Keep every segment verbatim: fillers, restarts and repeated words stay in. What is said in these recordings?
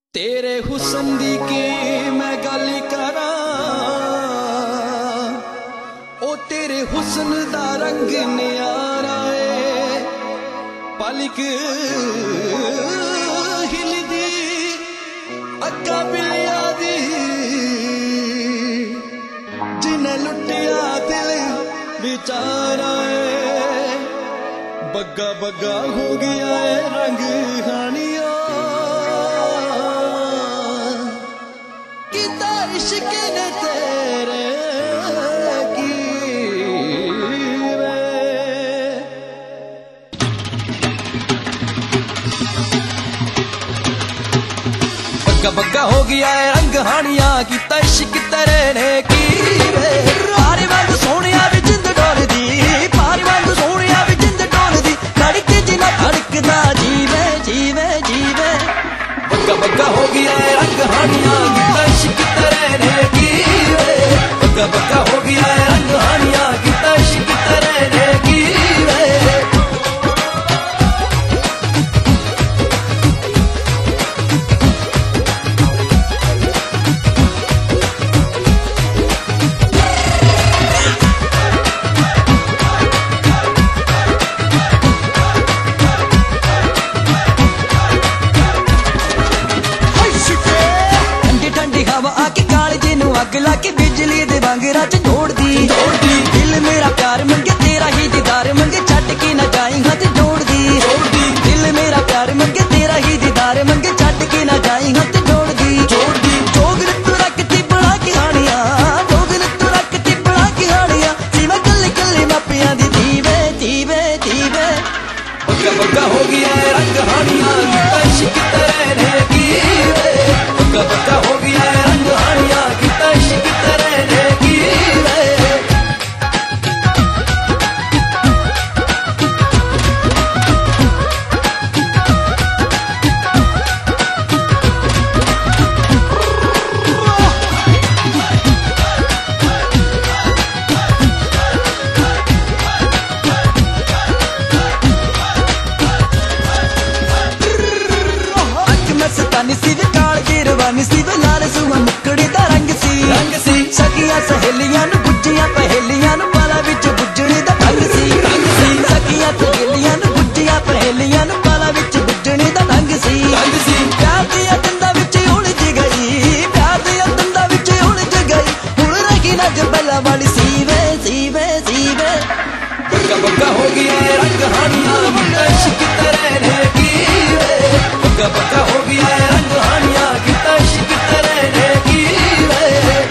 तेरे हुस्न दी की मैं गल करा, ओ तेरे हुस्न दा रंग न्यारा है। पलक हिलदी अक्का बिलिया दी, जिन्हें लुटिया दिल बेचारा है। बग्गा बग्गा हो गया है रंग हानिया, इश्क ने तेरे की बग्गा बग्गा हो गया है रंग हानिया, किता इश्क तेरे ने की वे। पारी वांग सोनिया भी जिंद डोल दी, पारी वांग सोनिया भी जिंद डोल दी, धड़क जिना धड़कदा जीवे जीवे जीवे। बग्गा बग्गा हो गया है रंग हानिया, किता इश्क तेरे ने की वे। बग्गा बग्गा हो गया है रंग हानिया, किता इश्क तेरे ने की वे। अग लाके बिजली दे वांगरा च जोड़ दी, दिल मेरा प्यार मंगे तेरा ही दीदार मंगे, छट के ना जाई हाथ जोड़ दी। दिल मेरा प्यार मंगे तेरा ही दीदार मंगे, छट के ना जाई हाथ जोड़ दी। जोग तू रखती बड़ा की हानिया, जोग तू रखती बड़ा की हानिया, सीमा कल्ले कल्ले मापिया दी दीवे दीवे दीवे। बग्गा बग्गा हो गया है रंग हानिया, किता इश्क तेरे ने की वे। बग्गा बग्गा हो गया है रंग हानिया, किता इश्क तेरे ने की वे। मस्तानी सी वे काल की रवानी सी वे, लाल सुआ मुकड़ी दा रंग सी रंग सी। सखियां सहेलियां नु गुज्जियां पहेलियां नु, बाला विच बुज्जणे दा ढंग सी रंग सी। सखियां सहेलियां नु गुज्जियां पहेलियां नु, बाला विच बुज्जणे दा ढंग सी रंग सी। प्यार दिया दंदा विच उलझ गई, प्यार दिया दंदा विच उलझ गई, हुण रही ना जबला वाली सीवे सीवे सीवे। बग्गा बग्गा हो गया है रंग हानिया, किता इश्क तेरे ने की वे। बग्गा बग्गा हो गया है रंग हानिया, किता इश्क तेरे ने की वे।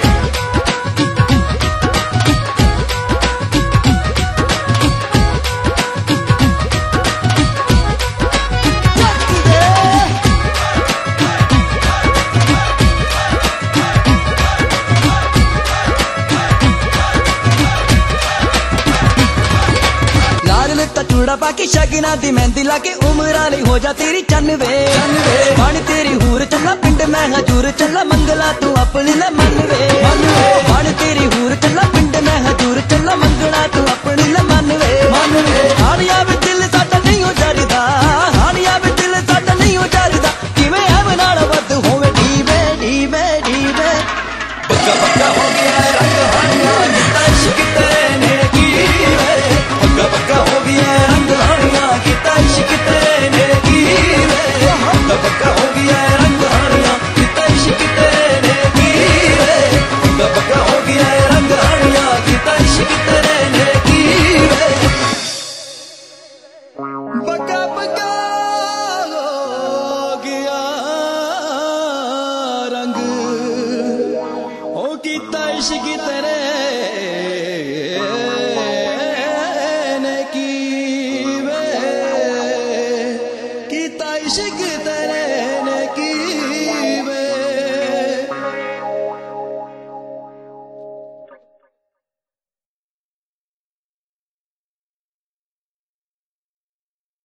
चूड़ा पाके शगना दी मेहंदी लाके, उमरा ली हो जा तेरी चन्नवे बन तेरी हूर चला, पिंड मैं हजूर चला, मंगला तू अपनी ले मनवे बन तेरी हूर चला, पिंड मैं हजूर चला, मंगला तू अपनी ले मनवे मनवे। हानिया भी दिल साडा नहीं हो जारिदा, हानिया भी दिल साडा नहीं हो जारिदा, किवें ऐ नाल वध होवे डीवे डीवे डीवे। बग्गा बग्गा हो गया है रंग हानिया, किता इश्क तेरे ने की वे। बग्गा बग्गा हो गया है रंग हानिया, किता इश्क तेरे ने की वे। बग्गा बग्गा हो गया है रंग हानिया, किता इश्क तेरे ने की वे। बग्गा बग्गा हो गया है रंग हानिया, किता इश्क तेरे ने की वे। बग्गा